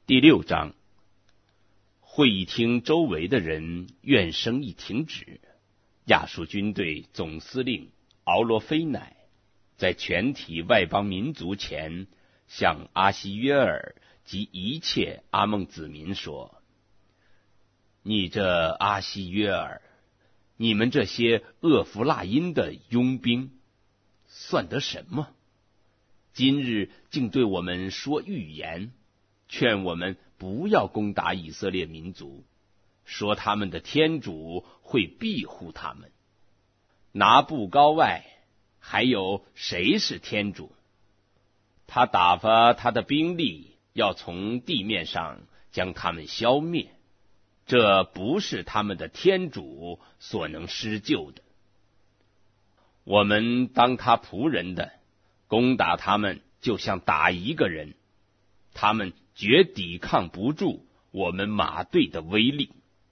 第6章，会议厅周围的人怨声一停止，亚述军队总司令敖罗菲乃在全体外邦民族前向阿西约尔及一切阿孟子民说：你这阿西约尔，你们这些厄弗拉因的佣兵算得什么？今日竟对我们说预言，劝我们不要攻打以色列民族，说他们的天主会庇护他们。拿布高外还有谁是天主？他打发他的兵力要从地面上将他们消灭，这不是他们的天主所能施救的。我们当他仆人的攻打他们，就像打一个人，他们绝抵抗不住我们马队的威力。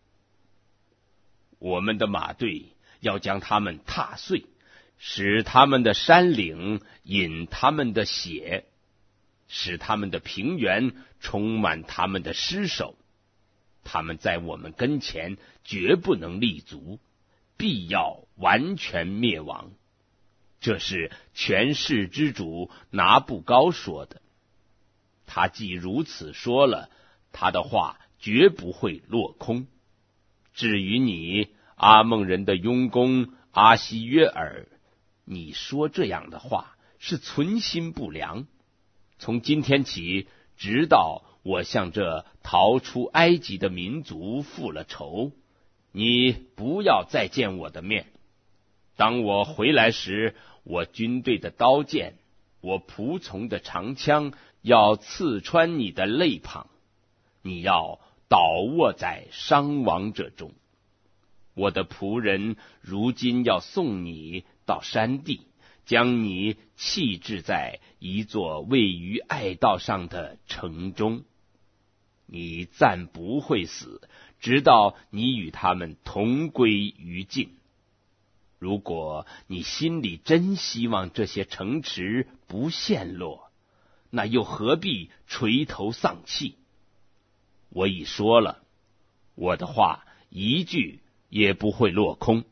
我们的马队要将他们踏碎，使他们的山岭饮他们的血，使他们的平原充满他们的尸首。他们在我们跟前绝不能立足，必要完全灭亡。这是全世之主拿布高说的。他既如此说了，他的话绝不会落空。至于你阿孟人的佣工阿西约尔，你说这样的话是存心不良。从今天起，直到我向这逃出埃及的民族复了仇，你不要再见我的面。当我回来时，我军队的刀剑，我仆从的长枪要刺穿你的肋旁，你要倒卧在伤亡者中。我的仆人如今要送你到山地，将你弃置在一座位于隘道上的城中。你暂不会死，直到你与他们同归于尽。如果你心里真希望这些城池不陷落，那又何必垂头丧气？我已说了，我的话一句也不会落空。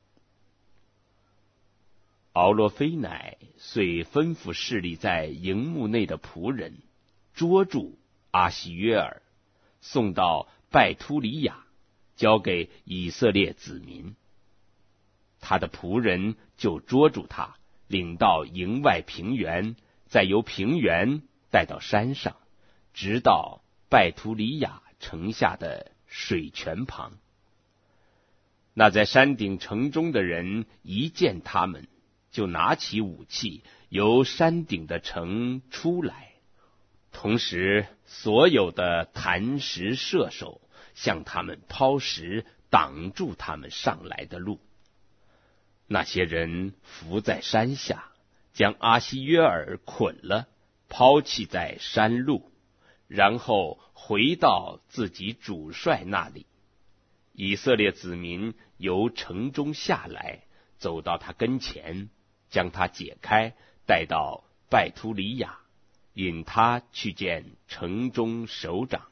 敖罗菲乃遂吩咐侍立在营幕内的仆人，捉住阿西约尔，送到拜突里亚，交给以色列子民。他的仆人就捉住他，领到营外平原，再由平原带到山上，直到拜突里亚城下的水泉旁。那在山顶城中的人一见他们，就拿起武器，由山顶的城出来，同时所有的弹石射手向他们抛石，挡住他们上来的路。那些人伏在山下，将阿西约尔捆了，抛弃在山路，然后回到自己主帅那里。以色列子民由城中下来，走到他跟前，将他解开，带到拜突里亚，引他去见城中首长。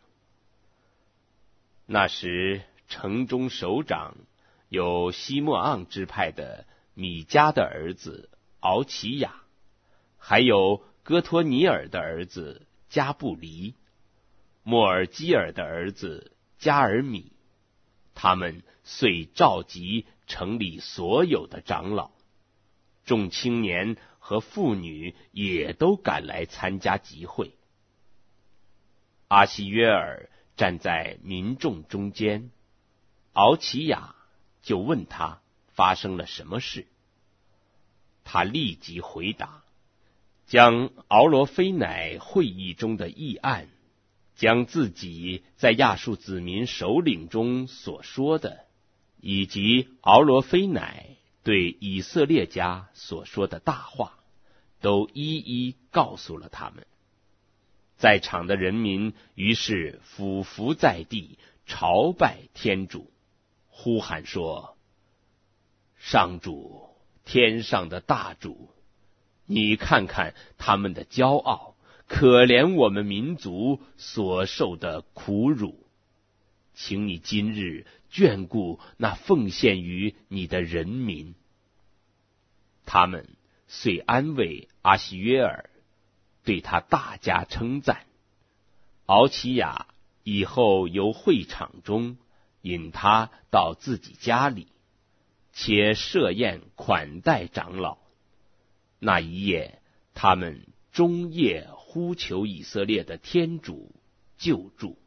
那时城中首长有西莫盎支派的米迦的儿子敖奇亚，还有哥托尼尔的儿子加布黎，莫尔基尔的儿子加尔米。他们遂召集城里所有的长老，众青年和妇女也都赶来参加集会。阿西约尔站在民众中间，敖奇亚就问他发生了什么事。他立即回答，将敖罗菲乃会议中的议案，将自己在亚述子民首领中所说的，以及敖罗菲乃对以色列家所说的大话，都一一告诉了他们。在场的人民于是俯伏在地，朝拜天主，呼喊说：上主，天上的大主，你看看他们的骄傲， 可怜我们民族所受的苦辱，请你今日眷顾那奉献于你的人民。他们遂安慰阿西约尔，对他大加称赞。敖奇亚以后由会场中引他到自己家里，且设宴款待长老。那一夜，他们终夜呼求以色列的天主救助。